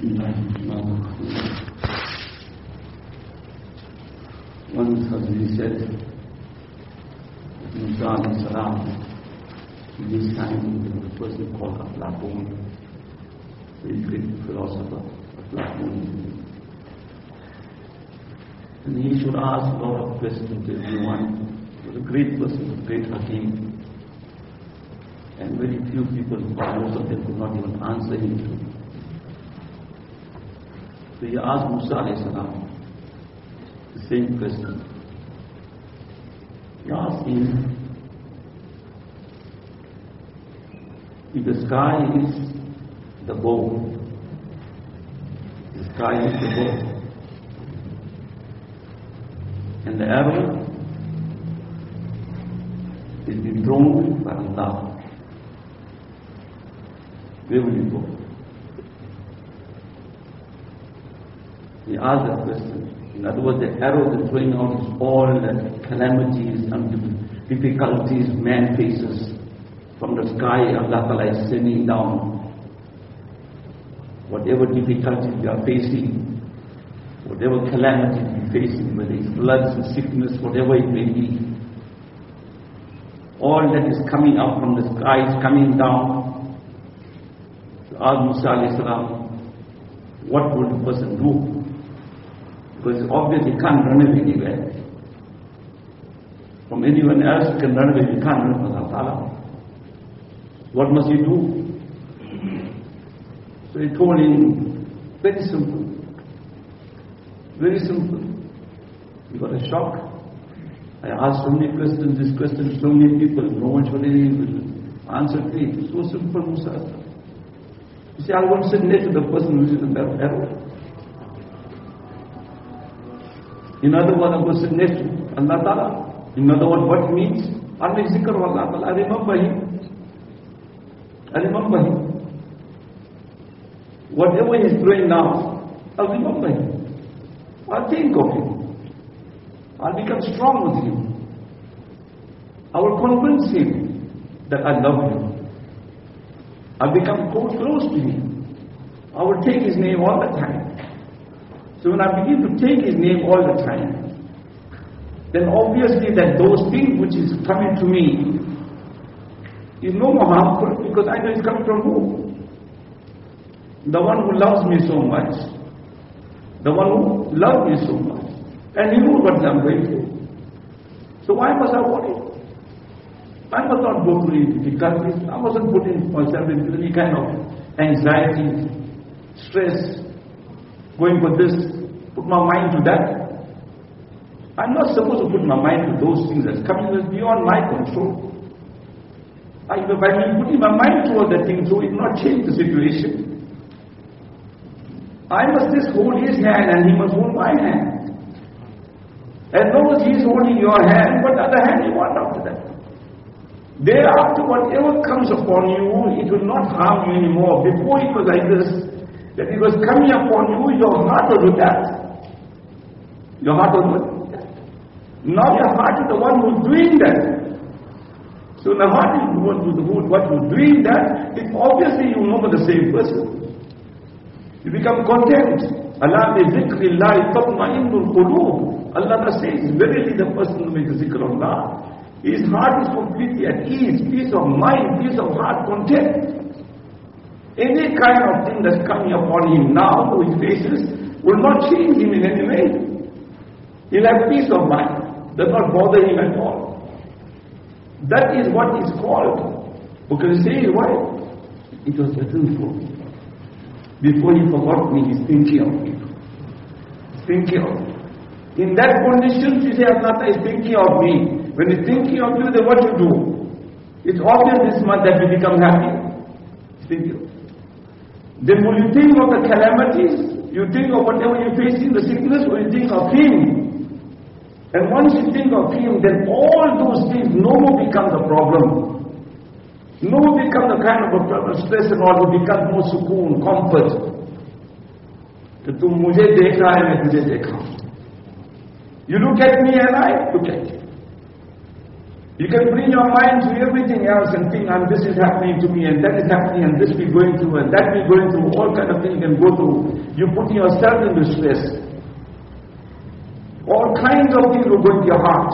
Once Hazrat said, Musa alayhi salam, this time there was a person called Aflatun, very great philosopher, Aflatun. And he should ask a lot of questions to everyone. He was a great person, a great Hakim. And very few people, most of them could not even answer him. So he asked Musa alayhi salam the same question. He asked him, if the sky is the bow, the sky is the bow, and the arrow is being thrown by Allah, where will you go? He asked that question. In other words, the arrow that's throwing out is all the calamities and difficulties man faces. From the sky, Allah Ta'ala is sending down whatever difficulties we are facing, whatever calamities we are facing, whether it's floods and sickness, whatever it may be. All that is coming up from the sky is coming down. So asked Musa alayhi salam, what will the person do? Because obviously he can't run away anywhere. From anyone else who can run away, he can't run from Allah Ta'ala. What must he do? So he told him, very simple. Very simple. He got a shock. I asked so many questions, this question, so many people, no one should answer to it. It's so simple, Musa. You see, I won't sit next to the person who is in that arrow. In other words, I will sit next to Allah Ta'ala. In other words, what it means? I make zikr of Allah Ta'ala. I remember him. I remember him. Whatever he is doing now, I'll remember him. I'll think of him. I'll become strong with him. I will convince him that I love him. I'll become close to him. I will take his name all the time. So when I begin to take his name all the time, then obviously that those things which is coming to me is no more harmful, because I know it's coming from who? The one who loves me so much. The one who loves me so much. And he knows what I'm going through. So why must I worry? I must not go through difficulties. I mustn't put myself into any kind of anxiety, stress, going for this, put my mind to that. I'm not supposed to put my mind to those things that's coming beyond my control. By me putting my mind toward that thing, so it will not change the situation. I must just hold his hand and he must hold my hand. As long as he is holding your hand, what other hand you want after that? Thereafter, whatever comes upon you, it will not harm you anymore. Before it was like this, that it was coming upon you, your heart was with that. Your heart was with that. Now your heart is the one who is doing that. So the heart is the one who is doing that. It obviously you know the same person. You become content. Allah bi zikrillahi tatma'innul qulub. Allah says, verily the person who makes the zikr of Allah, his heart is completely at ease, peace of mind, peace of heart, content. Any kind of thing that's coming upon him now, who he faces, will not change him in any way. He'll have peace of mind. Does not bother him at all. That is what is called. Because see why? It was written for me. Before he forgot me, he's thinking of me. He's thinking of me. In that condition, you say Allah is thinking of me. When he's thinking of you, then what you do? It's obvious this month that you become happy. He's thinking of you. Then will you think of the calamities? You think of whatever you're facing, the sickness, or you think of him? And once you think of him, then all those things no more become the problem. No more become the kind of a problem, stress and all, it becomes more sukoon, comfort. कि तुम मुझे देख रहा है, मैं तुझे देखा हूं. You look at me and I look at you. You can bring your mind to everything else and think, and this is happening to me, and that is happening, and this we're going through, and that we're going through, all kind of things you can go through. You put yourself into stress. All kinds of things will go into your heart.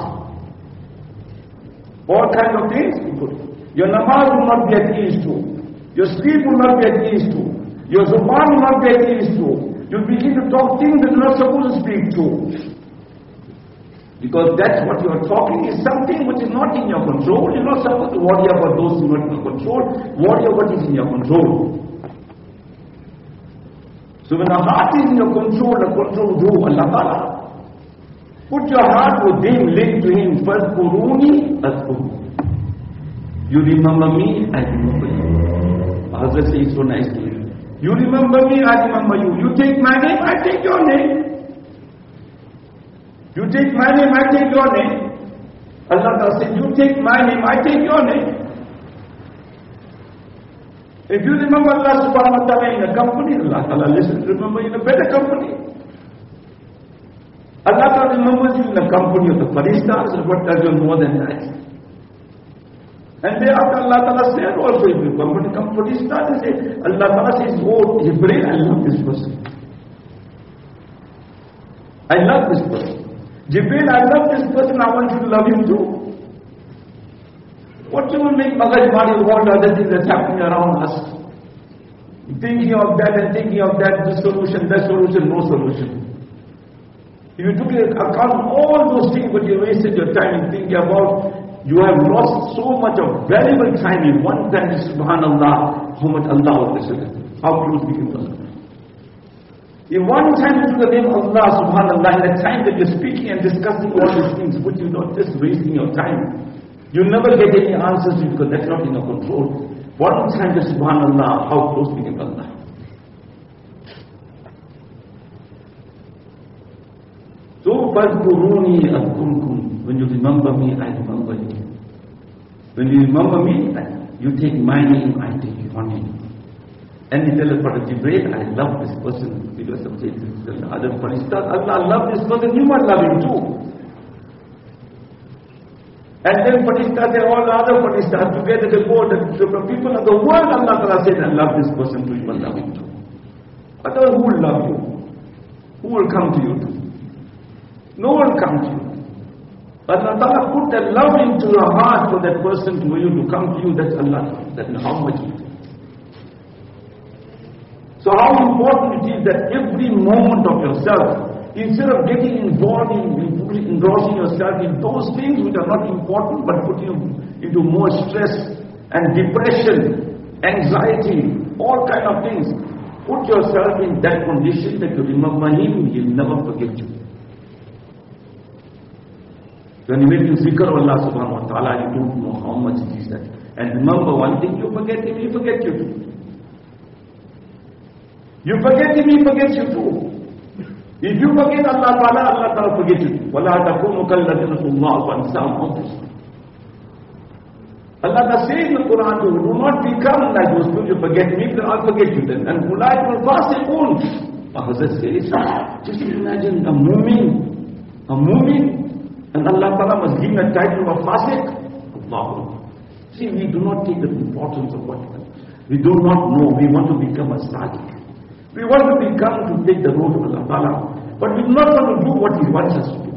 All kinds of things you put. Your namaz will not be at ease to. Your sleep will not be at ease to. Your zuban will not be at ease to. You'll begin to talk things that you're not supposed to speak to. Because that's what you're talking is something which is not in your control. You're not supposed to worry about those who are not in your control. Worry about what is in your control. So when the heart is in your control, the control who? Allah Ta'ala. Put your heart with Him, link to Him. Fadhkuruni adhkurkum. You remember me, I remember you. Hazrat says so nicely. You remember me, I remember you. You take my name, I take your name. You take my name, I take your name. Allah Ta'ala said, you take my name, I take your name. If you remember Allah subhanahu wa ta'ala in a company, Allah Ta'ala listen, remember in a better company. Allah Ta'ala remembers you in the company of the Faristas, and what does you more than that? And thereafter Allah Ta'ala said also, if you come to Faristas, and say, Allah Ta'ala says, oh Jibreel, I love this person. I love this person. Jibreel, I love this person, I want you to love him too. What you will make Magajmari of all the other things that's happening around us? Thinking of that and thinking of that, this solution, that solution, no solution. If you took into account all those things but you wasted your time in thinking about, you have lost so much of valuable time in one time, subhanallah, how much Allah will listen. How close we can Allah. In one time you took the name of Allah, subhanallah, in the time that you're speaking and discussing all these things, but you're not just wasting your time. You never get any answers because that's not in your control. One time just subhanallah, how close we can Allah. So, fadhkuruni adhkurkum. When you remember me, I remember you. When you remember me, you take my name, I take your name. And he tells Prophet Jibreel, I love this person. Because of the other Faristas, Allah love this person, you must love him too. And then Faristas and all the other Faristas together they go, the people of the world, Allah Ta'ala said, I love this person too, you must love him too. Otherwise, who will love you? Who will come to you too? No one will come to you. Allah Ta'ala put that love into your heart for that person to you to come to you, that's Allah. That's how much it is. So how important it is that every moment of yourself, instead of getting involved in engrossing yourself in those things which are not important but put you into more stress and depression, anxiety, all kind of things, put yourself in that condition that you remember Him, He'll never forget you. When you make you zikr of Allah subhanahu wa ta'ala, you don't know how much it is that. And remember one thing, you forget Him, He forget you too. You forget Him, He forgets you too. If you forget Allah Ta'ala, Allah Ta'ala forgets you too. وَلَا تَكُونُوا كَالَّذِينَ نَسُوا اللَّهَ فَأَنسَاهُمْ أَنفُسَهُمْ. Allah Ta'ala says in the Quran, do not become like those people, you forget me, then I'll forget you then. And أُولَٰئِكَ الْفَاسِقُونَ. Hazrat says, just imagine a mu'min, and Allah Ta'ala must give a title of Fasiq. Allah. See, we do not take the importance of what we do not know. We want to become a Sadiq. We want to become to take the road of Allah Ta'ala. But we do not want to do what He wants us to do.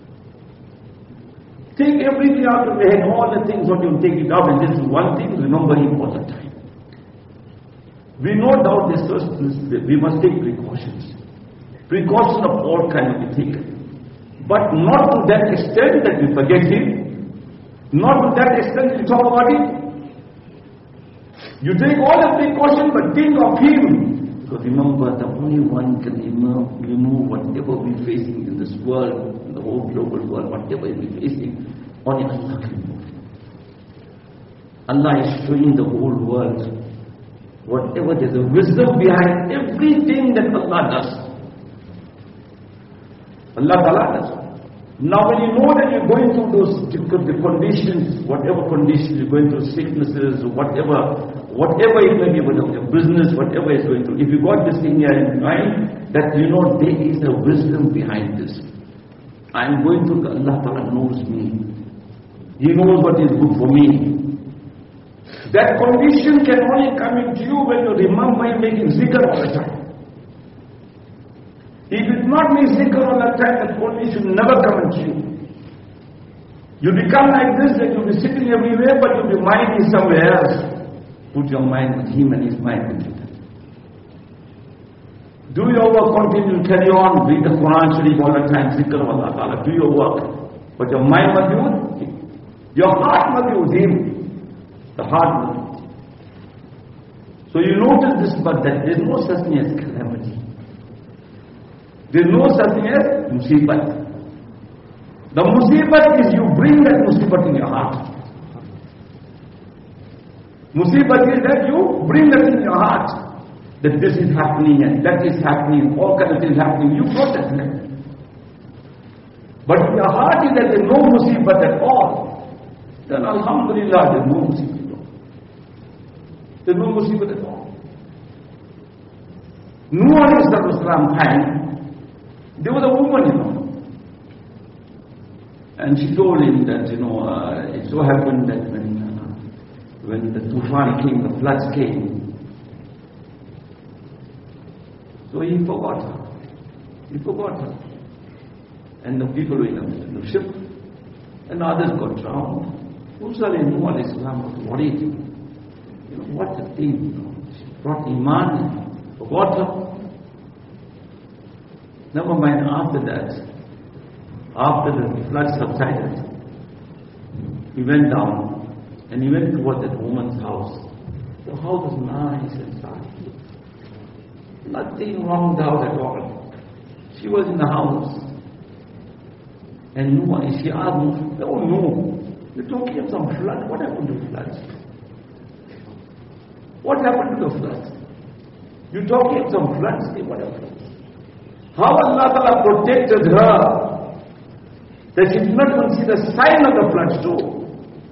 Take everything out of your head, all the things, what you take it out, and this is one thing, remember Him all the time. We no doubt this first, we must take precautions. Precautions of all kinds will be taken. But not to that extent that we forget Him. Not to that extent that we talk about Him. You take all the precautions, but think of Him. Because remember, the only one can remove whatever we're facing in this world, in the whole global world, whatever we're facing, only Allah can remove. Allah is showing the whole world whatever there's a wisdom behind everything that Allah does. Allah Ta'ala does. Now when you know that you're going through those conditions, whatever conditions you're going through, sicknesses, whatever it may be, whatever your business, whatever is going through, if you got this thing here in mind, that you know there is a wisdom behind this. I'm going through, Allah Ta'ala knows me. He knows what is good for me. That condition can only come into you when you remember making zikr all the time. If you do not make zikr all the time, that condition never come into you. You become like this, that you'll be sitting everywhere, but your mind is somewhere else. Put your mind with him and his mind with you. Do your work, continue, carry on, read the Quran, Sharif all the time, zikr of Allah Ta'ala, do your work. But your mind must be with him. Your heart must be with him. The heart must be. So you notice this, but that there is no such thing as calamity. There is no such thing as musibat. The musibat is you bring that musibat in your heart. Musibat is that you bring that in your heart. That this is happening and that is happening, all kinds of things happening. You protest it. But if your heart is that there is no musibat at all, then alhamdulillah there is no musibat at all. There is no musibat at all. Nuh alayhi salam time, there was a woman, and she told him that, it so happened that when the tufan came, the floods came, so he forgot her. He forgot her. And the people were in the ship, and others got drowned. Musa Nuh alayhi salam was worried. What a thing. She brought Iman, forgot her. Never mind, after that, after the flood subsided, he went down and he went toward that woman's house. The house was nice and tidy. Nothing wrong with the house at all. She was in the house. And she asked Musa, oh no, you're talking of some flood. What happened to floods? What happened to the floods? You're talking of some floods. What happened? How Allah Ta'ala protected her, that she did not even see the sign of the floods too.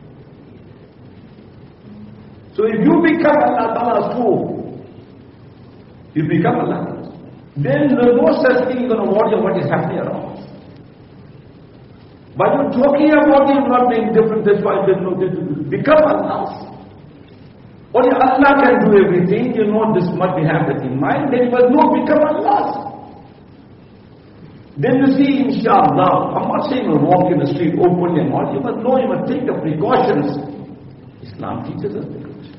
So if you become Allah Ta'ala's fool, you become Allah. Then there is no such thing going to worry what is happening around. But you're talking about it not being different, that's why there's no difference. Become Allah. Only Allah can do everything. This much we have that in mind. Then you must know, become Allah. Then you see, inshallah, I'm not saying you walk in the street openly and all. You must know, you must take the precautions. Islam teaches us precautions.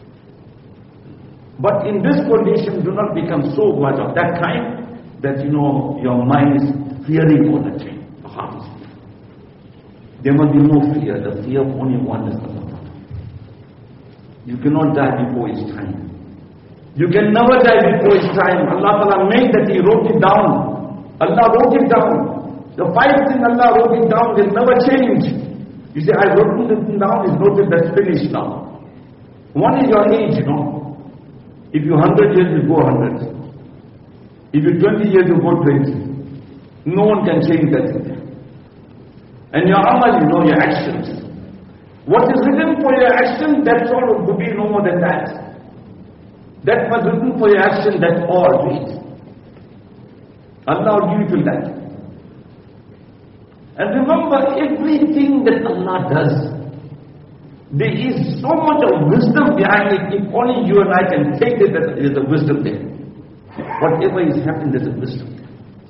But in this condition, do not become so much of that kind that your mind is fearing all the time. The heart is fear. There must be no fear. The fear of only one is Allah. You cannot die before his time. You can never die before his time. Allah Ta'ala made that, He wrote it down. Allah wrote it down. The 5 things Allah wrote it down, they never change. You say, I wrote it down, it's noted, that's finished now. One is your age, If you're 100 years, you go 100. If you're 20 years, you go 20. No one can change that. And your amal, your actions. What is written for your action, that's all, would be no more than that. That was written for your action, that's all to it. Allah will give you that. And remember, everything that Allah does, there is so much of wisdom behind it. If only you and I can take it, that there is a wisdom there. Whatever is happening, there is a wisdom there.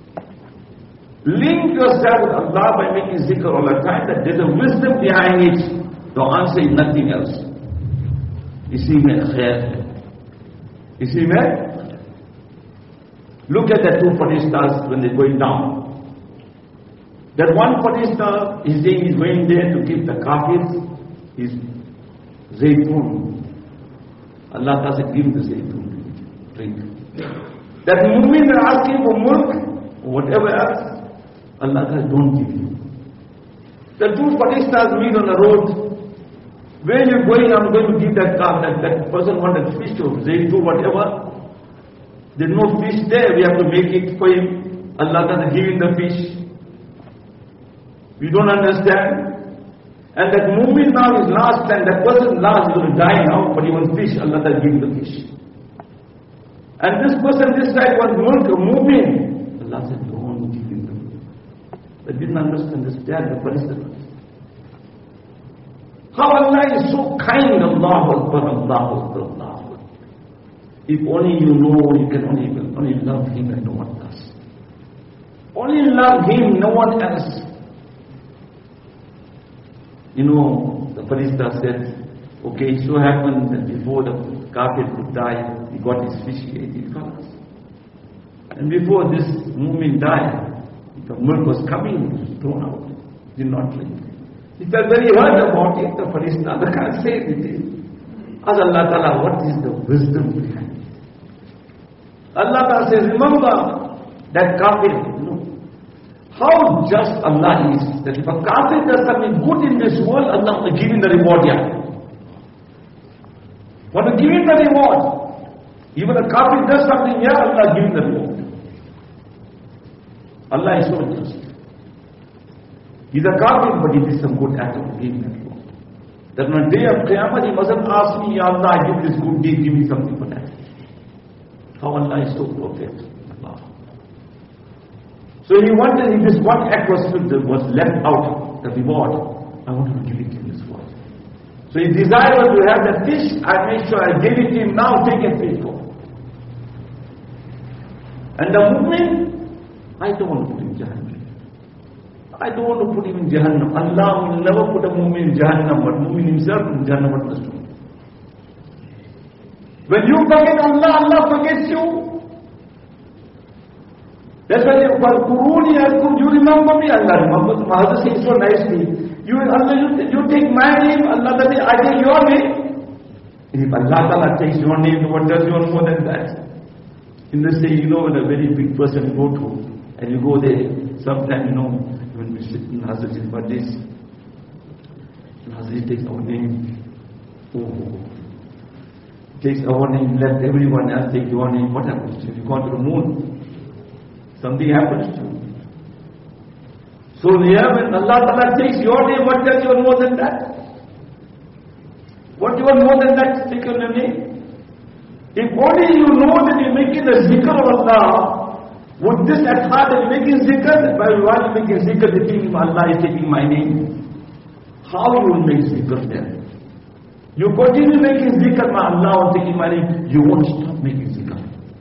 Link yourself with Allah by making zikr all the time, that there is a wisdom behind it. The answer is nothing else. Isi mein khair. Isi mein. Look at the 2 Faristas when they're going down. That one Farista is saying he's going there to give the kafirs his zaytun. Allah Ta'ala said, give him the zaytun, drink. That mu'min are asking for milk or whatever else, Allah Ta'ala don't give you. The 2 Faristas meet on the road. Where are you going? I'm going to give that person wanted fish or zaytun, whatever. There's no fish there, we have to make it for him. Allah doesn't give him the fish. We don't understand. And that mu'min now is last, and that person last is going to die now, but he wants fish, Allah doesn't give him the fish. And this person this side wants milk, a mu'min. Allah said, don't give him the milk. They didn't understand this, they had the Palestinians. How Allah is so kind, Allahu Akbar, Allahu Akbar, Allahu Akbar. If only you know, you can only love Him and no one else. Only love Him, no one else. You know, the Farishta said, okay, it so happened that before the kafir could die, he got his fish, he ate it first. And before this mu'min died, the milk was coming, it was thrown out, did not drink. He felt very hurt about it, the Farishta, they can't say anything. Ask Allah Ta'ala, what is the wisdom behind it? Allah Ta'ala says, remember that kafir, you know, how just Allah is, that if a kafir does something good in this world, Allah will give him the reward here. Want to give him the reward. Even a kafir does something here, Allah give him the reward. Allah is so just. He's a kafir, but he did some good act of giving the reward. That on the day of Qiyamah, he mustn't ask me, Ya Allah, I did this good deed, give me something for that. How Allah is so perfect. Allah. So he wanted, if this one act was left out, the reward, I wanted to give it to him this world. So his desire was to have that fish, I made sure I gave it to him, now take and pay for. And the mu'min, I don't want to put him in Jahannam. I don't want to put him in Jahannam. Allah will never put a mu'min in Jahannam, but mu'min himself in Jahannam must do. When you forget Allah, Allah forgets you. That's why you remember me, Allah remembers. Mahathir says so nicely. You take my name, Allah says, I take your name. And if Allah Ta'ala takes your name, what does you want more than that? In the say, you know, when a very big person you go to, and you go there, sometimes, you know, when we sit in Hazrat's birthdays, Hazrat takes our name. Oh, takes our name, let everyone else take your name. What happens to you? You go to the moon. Something happens to you. So here when Allah Ta'ala takes your name, what does you want more than that? What do you want more than that? Take your name. If only you know that you're making the zikr of Allah, with this at heart that you're making zikr, while you're making zikr, the king of Allah is taking my name. How you will make zikr then? You continue making zikr, my Allah is taking my name, you won't stop making zikr.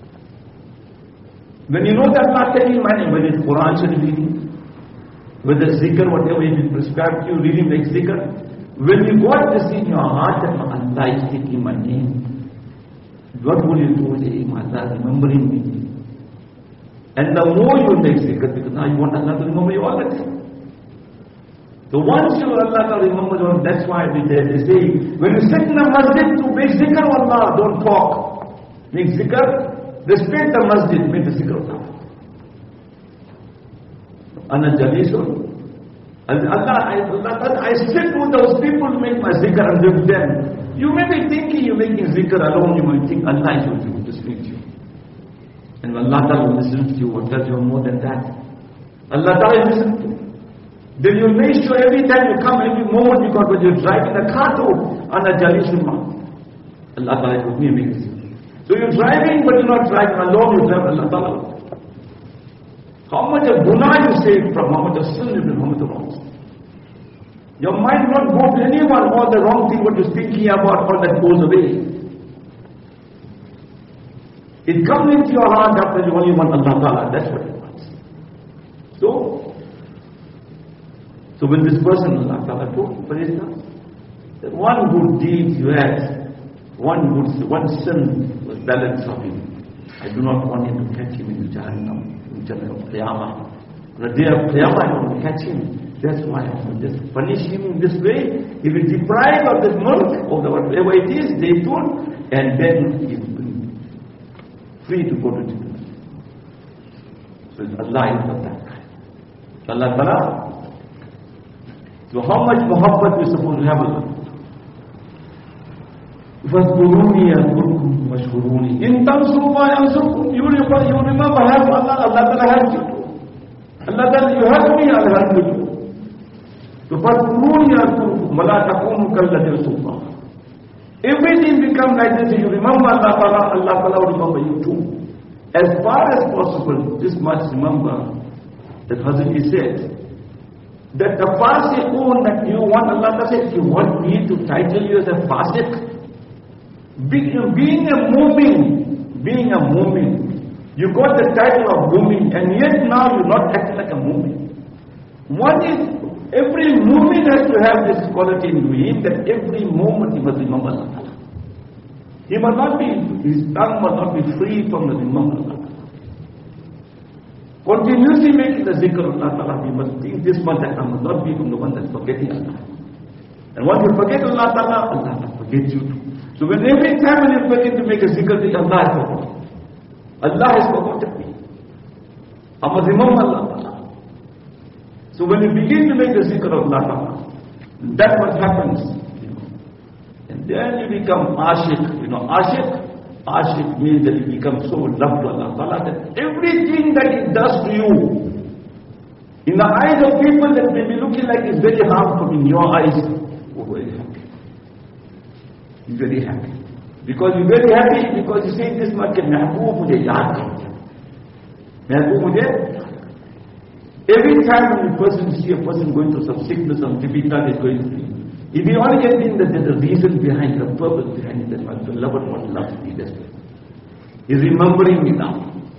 When you know that Allah taking my name, whether it's Quran Sharif reading, whether it's zikr, whatever is prescribed to you, reading like zikr, when you got this in your heart that Allah is taking my name, what will you do? Say, Allah remembering me. And the more you make zikr, because now you want Allah to remember you all the time. So once you Allah to remember you, that's why they say, when you sit in a masjid to make zikr of Allah, don't talk. Make zikr. Respect the masjid, make the zikr of Allah. Ana Jalisun. Allah, I sit with those people to make my zikr and with them. You may be thinking you're making zikr alone, you might think Allah is going to speak to you. And when Allah will listen to you, what does you more than that? Allah will listen to you. Then you make sure every time you come, every moment, because when you're driving a car to Ana Jalisun, Allah is with me making zikr. So you're driving, but you're not driving alone, you drive Allah Ta'ala. How much of guna you save from, how much of sin you do, how much of wrongs. Your mind will not go to anyone, all the wrong thing what you're thinking about, all that goes away. It comes into your heart after you only want Allah Ta'ala, that's what it wants. So when this person, Allah Ta'ala told Farishta, that one good deed you had, one sin was balanced of him. I do not want him to catch him in Jahannam, in Jannah of Qiyamah. On the day of Qiyamah, I want to catch him. That's why I want to just punish him in this way. He will deprive of this milk, or whatever it is, they do, and then he will be free to go to Jannah. So Allah is of that kind. Allah Ta'ala. So how much muhabbat we supposed to have with Allah? فَاذْكُرُونِي أَذْكُرْكُمْ وَاشْكُرُونِي إِن تَنْصُرُوا اللَّهَ يَنْصُرْكُمْ. You remember help Allah, Allah Ta'ala helps you too. Allah Ta'ala, you help me, I'll help you too. So فَاذْكُرُونِي أَذْكُرْكُمْ وَلَا تَكُونُوا كَالَّذِي نَسُوا اللَّهَ. Everything becomes like this. You remember Allah Ta'ala, Allah Ta'ala will remember you too. As far as possible, this much remember that Hazrat said, That the fasiqun that you want, Allah says, you want me to title you as a fasiq? Being a mu'min, you got the title of mu'min, and yet now you're not acting like a mu'min. One is, every mu'min has to have this quality in him, that every moment he must remember Allah. He must not be, his tongue must not be free from the remembrance of Allah. Continuously making the zikr of Allah, we must think this one that I must not be from the one that's forgetting Allah. And once you forget Allah Ta'ala, Allah will forget you too. So when every time when you forget to make a zikr, Allah has forgotten. Allah has forgotten me. I must remember Allah Ta'ala. So when you begin to make the zikr of Allah Ta'ala, that's what happens. And then you become ashiq. Ashiq means that you become so loved to Allah Ta'ala that everything that it does to you, in the eyes of people that may be looking like it's very harmful, in your eyes, you're very happy. You're very happy. Because you're very happy because you say this much, Mehboob mujhe yaad kar. Mehboob mujhe. Every time when you see a person going through some sickness, some difficulty is going through, if you only get in that there's a reason behind, the purpose behind it, that my beloved one loves me this way. He's remembering me now.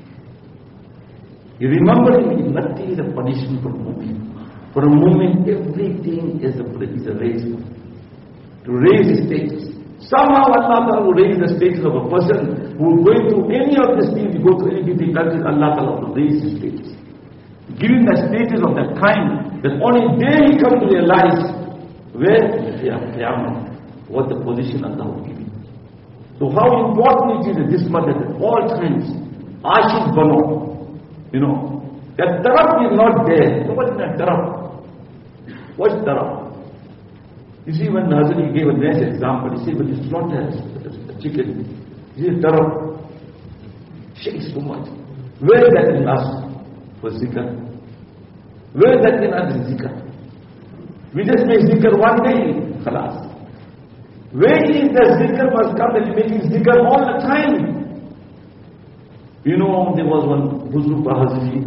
He's remembering me. Nothing is a punishment for a moment. For a moment, everything is a raise. To raise his status. Somehow Allah will raise the status of a person who is going through any of these things, you go through any difficulties, Allah will raise his status. Giving the status of that kind, that only there he comes to realize where what the position Allah will give him. So how important it is at this matter at all times, Ashiq Bano, that taraf is not there. So what is that taraf? What's taraf? You see, when Hazrat gave a nice example, he said, when you slaughter a chicken, you see taraf, shakes so much. Where is that in us for zikr? Where is that in us in zikr? We just make zikr one day, khalas. Where is the zikr must come that you making zikr all the time? There was one Buzruk Bahazji.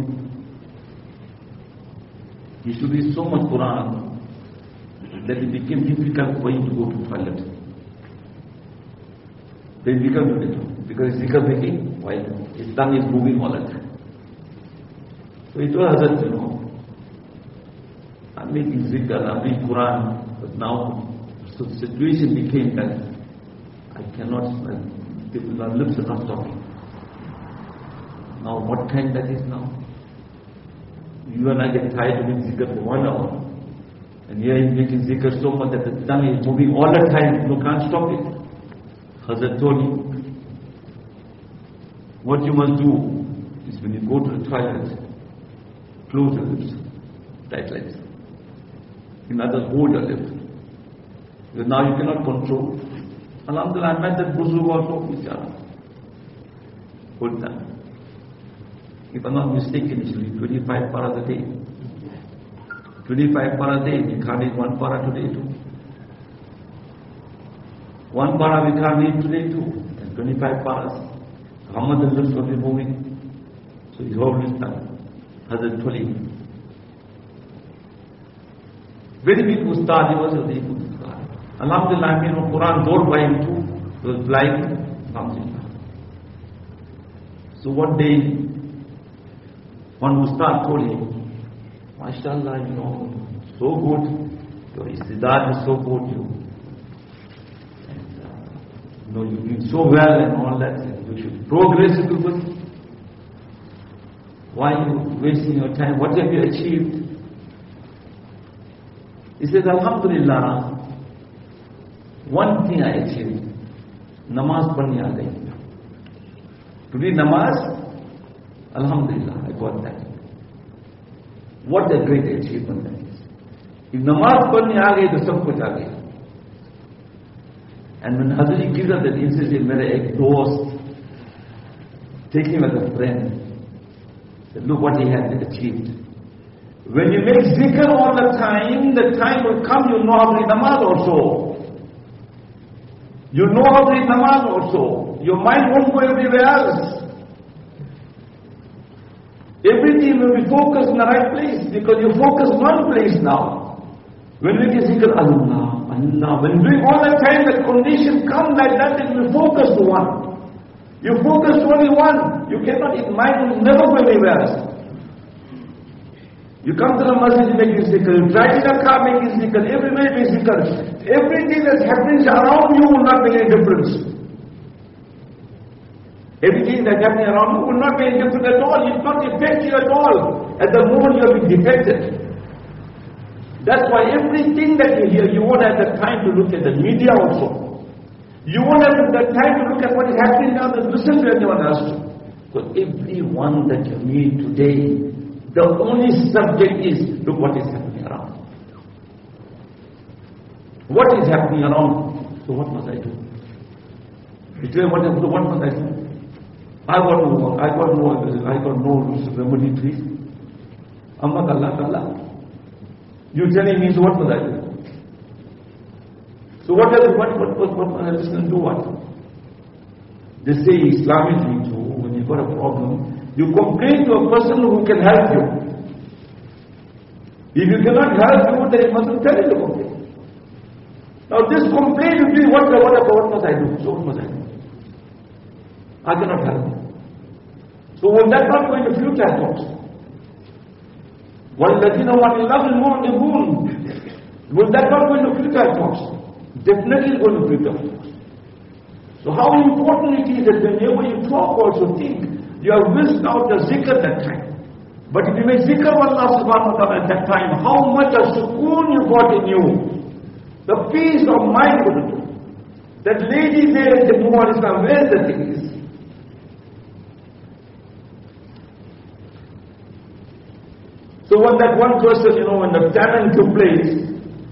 He used to read so much Quran that it became difficult for him to go to toilet. Then he became difficult because his zikr making while his tongue is moving all the time. So he told Hazrat, I'm making zikr, I'm reading Quran, but now so the situation became that I cannot, my lips are not talking. Now what time that is now? You and I get tired of doing zikr for 1 hour. And here he's making zikr so much that the tongue is moving all the time, you can't stop it. Hazrat told him, what you must do is when you go to the toilet, close the lips, tight like this. In others, hold your lips. Because now you cannot control. Alhamdulillah, I met that Buzurg also, Bichara. Hold that. If I'm not mistaken, it should be 25 paras a day. 25 paras a day, we can't eat 1 para today too. 1 para we can't eat today too. And 25 paras. Muhammad al-Lips will be moving. So he's holding his tongue. Hazrat told him. Very big ustad, he was a very good ustad. Alhamdulillah, Quran wrote by him too. He was blind. Alhamdulillah. So one day, one ustad told him, MashaAllah, so good. Your istidad is so good. You're doing so well and all that. You should progress into good. Why are you wasting your time? What have you achieved? He says, Alhamdulillah, one thing I achieved. Namaz padhne aa gayi. To read namaz, Alhamdulillah, I got that. What a great achievement that is. If namaz padhne aa gayi, to sab kuch aa gaya. And when Hazrat gives us that incident, mere ek dost, take him as a friend. Said, look what he had achieved. When you make zikr all the time will come, you know how to read namaz also. You know how to read namaz also. Your mind won't go everywhere else. Everything will be focused in the right place, because you focus one place now. When we can zikr Allah, Allah, when doing all the time, the condition comes like that, it will focus to one. You focus only one. You cannot, it might never go anywhere else. You come to the masjid, make zikr. You drive in a car, make zikr. Everywhere make zikr. Everything that's happening around you will not make any difference. Everything that's happening around you will not make any difference at all. It will not affect you at all. At the moment you have been defected. That's why everything that you hear, you won't have the time to look at the media also. You won't have the time to look at what is happening now and listen to anyone else. Because everyone that you meet today, the only subject is, look what is happening around. What is happening around? So what must I do? What must I do? I got no remedy, please. Amma Allah. You telling me, so what must I do? So what I listen to what? They say Islamically too, when you've got a problem, you complain to a person who can help you. If you cannot help you, then you mustn't tell you to complain. Now this complaint will be, what must I do? So what must I do? I cannot help you. So will that not go into future thoughts? وَالَّذِينَ وَعَنِ اللَّهِ الْمُعْرِضُونَ. Will that not go into future thoughts? Definitely go into future thoughts. So how important it is that whenever you talk also think, you have whisked out the zikr that time. But if you make zikr of Allah subhanahu wa ta'ala at that time, how much of sukoon you got in you. The peace of mind will do. That lady there in the Muhammad Islam, where the thing is? So when that one person, when the famine took place,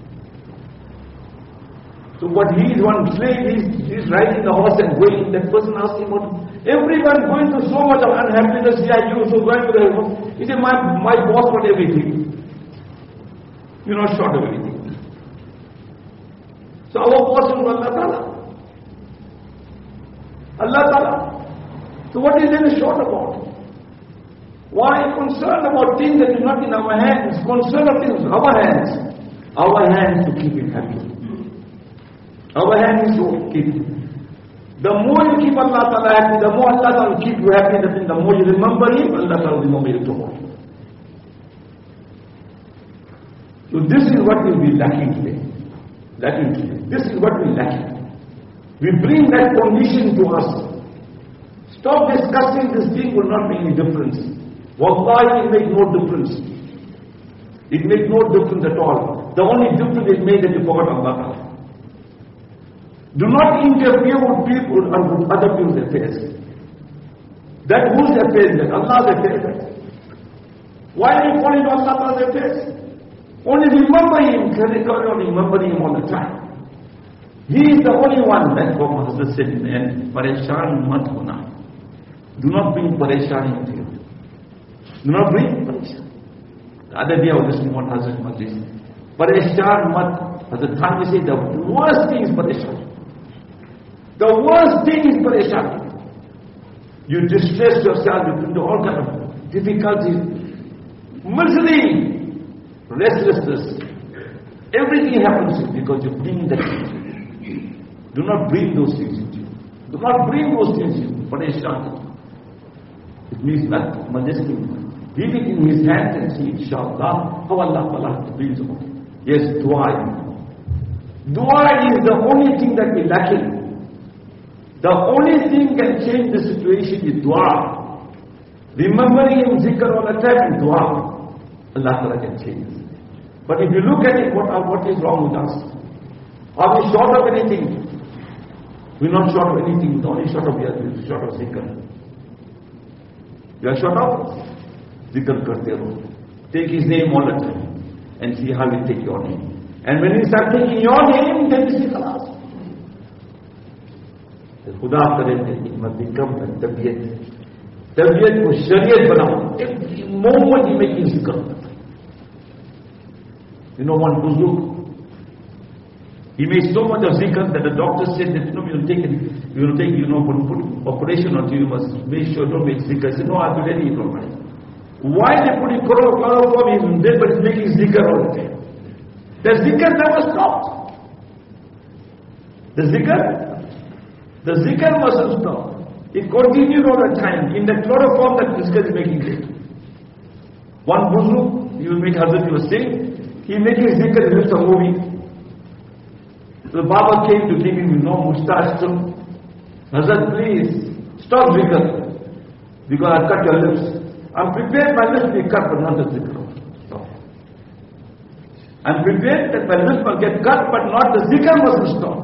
so what he is one slave, he's riding the horse and going, that person asked him, everyone going through so much of unhappiness, you so going to the horse. He said, my boss got everything. You're not short of anything. So our boss is Allah Ta'ala. Allah Ta'ala. So what is there short about? Why are you concerned about things that are not in our hands? Concerned about things in our hands. Our hands to keep it happy. Our hands to keep it. The more you keep Allah Ta'ala happy, the more Allah Ta'ala will keep you happy. The more you remember Him, Allah Ta'ala will remember you tomorrow. So this is what will be lacking today. This is what will be lacking. We bring that condition to us. Stop discussing this thing, will not make any difference. Wallahi, it makes no difference. It makes no difference at all. The only difference it made that you forgot Allah. Do not interfere with people and with other people's affairs. That whose affairs? That Allah's affairs. Why are you falling to Allah's affairs? Only remember Him, remember Him all the time. He is the only one that Hazrat said in the end, Pareshan mat hona. Do not bring Pareshan into you. Do not bring Pareshan. The other day I was listening to what Hazrat Majlis. Pareshan mat. Hazrat Khan said the worst thing is Pareshan. The worst thing is Pareshan. You distress yourself, you into all kind of difficulties, misery, restlessness. Everything happens because you bring that into you. Do not bring those things into you. Do not bring those things into you. Pareshan. It means that majesty. Leave it in His hands and see, inshallah, how Allah brings about it. Yes, dua. Dua is the only thing that we lacking. The only thing can change the situation is dua. Remembering Him, zikr all the time is dua. Allah Ta'ala can change it. But if you look at it, what is wrong with us? Are we short of anything? We're not short of anything. The only short of zikr. You are short of zikr karte raho. Take His name all the time and see how He take your name. And when you start taking your name, then you see khalas. Khuda kare it must become a tabiyat. Tabiyat ko shariyat banao. Every moment you make zikr. One buzurg, he made so much of zikr that the doctor said that we will take put operation on you, you must make sure don't make zikr. He said, no, I'll be ready, Why they put chloroform in there, but it's making zikr all the time? The zikr never stopped. The zikr mustn't stop. It continued all the time. In the chloroform that zikr is making it. One Buzruk, you will meet Hazrat, he was saying, he making zikr in a movie. The Baba came to give him mustache too. Hazrat, please, stop zikr. Because I'll cut your lips. I'm prepared my lips will be cut, but not the zikr. Stop. I'm prepared that my lips will get cut, but not the zikr mustn't stop.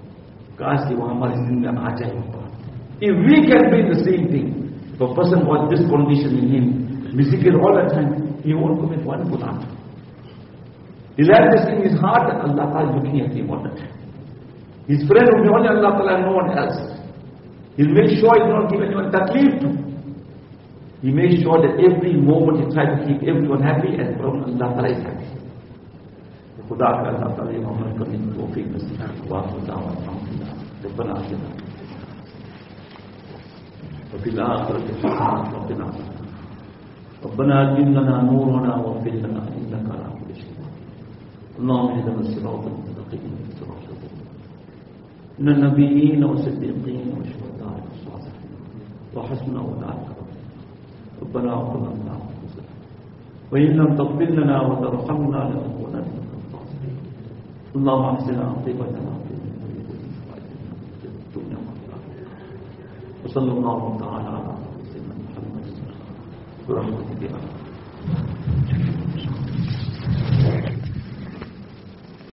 If we can be the same thing, if a person was this condition in him, be zikr all the time, he won't commit one guna. He'll have this in his heart that Allah Ta'ala is looking at him all the time. His friend will be only Allah Ta'ala and no one else. He'll make sure he don't give anyone takleef to. He makes sure that every moment he tries to keep everyone happy and Allah Ta'ala is happy. खुदा का अल्लाह ताला अमल करने की तौफीक नसीब फरमाए। रब्बना आतिना वफी आखिरति हसनतन वक़िना रब्बना अतिम लना नूरना वग़फिर लना इन्नका अला कुल्लि शैइन अल्लाहुम्मा इहदिना सिरातल मुस्तक़ीम सिरातल मिनन नबिय्यीन वसिद्दीक़ीन वशुहदाए वस्सालिहीन वहसुन उलाइका रब्बना इग़फिर लना वइन लम तग़फिर लना वतरहमना लनकूनन्ना اللهم احسنا عاقبتنا في الدنيا والآخرة وصلى الله تعالى على سيدنا محمد برحمتك يا رب